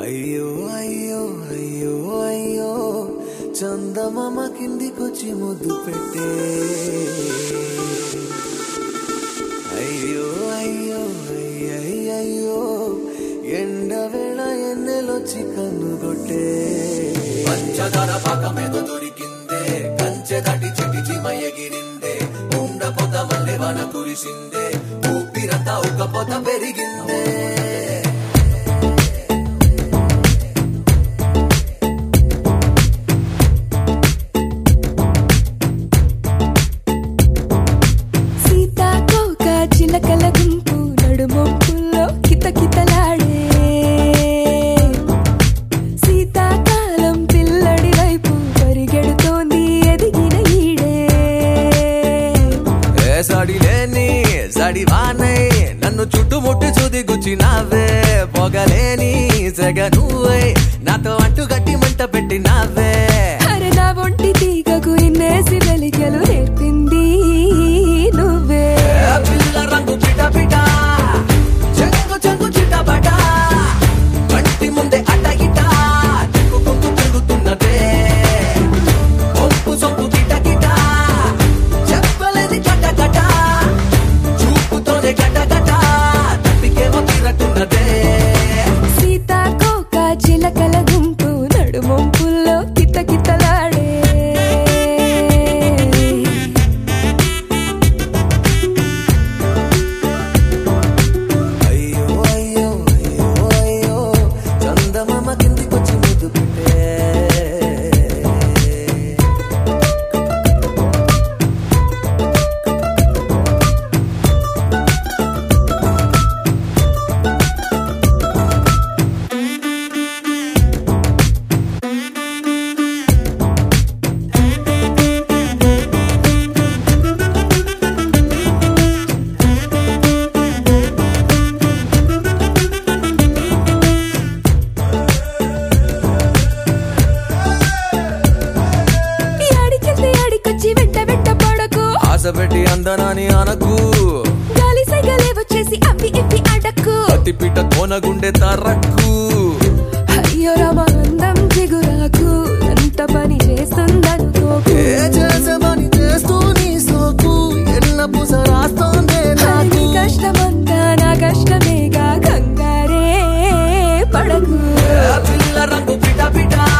అయ్యో అయ్యో అయ్యో అయ్యో చందమామ కిందికొచ్చి ముద్దు పెట్టే అయ్యో అయ్యో అయ్యయ్యో ఎండవేళ ఎన్నెలొచ్చి కన్నుగొట్టే పంచదార పాకమేదో దొరికిందే కంచె దాటి చెటి చిమయగిరిందే ఉండ పొద మల్లె వాన కురిసిందే ఊపిరంతా ఉక్కపోత పెరిగిందే చిలకల గుంపు నడుమొంపుల్లో కితకితలాడే శీతాకాలం పిల్లడి వైపు పరిగెడుతోంది ఎదిగిన ఈడే సడిలేని సడివానై నన్ను చుట్టుముట్టి చూది గుచ్చినావే పొగలేని సెగ నువ్వై నాతో అంటు గట్టి మంట పెట్టినావే అరే నా ఒంటి తీగకు ఇన్నేసి వెలిగలు నేర్పింది నువ్వే పిల్ల రంగు పిట పిట చెంగు చెంగు చిటపట కంటి ముందే అడ్డ గిట చెక్కుకుంటూ తిరుగుతున్నదే ఒప్పు సొప్పు గిట గిట చెప్పలేని గట గట చూపుతోనే గట గట తప్పికేమో తిరట్టున్నదే సీతాకోక చిలకల గుంపు నడుమొంపుల్లో కితకితలాడే పెట్టి అందనాని అనకు గాలి సైగలే వచ్చేసి అప్పి ఇప్పి అడక్కు అతి పిట తోనగుండె తరక్కు అయ్యో రామానందం జిగురాకు ఎంత పని చేస్తుందనుకోకు చేసమని చేస్తూ నీ సోకు ఎల్ల పూస రాస్తోందే నాకు కష్టమంతా నా కష్టమేగా కంగారే పడకు పిల్ల రంగు పిట పిట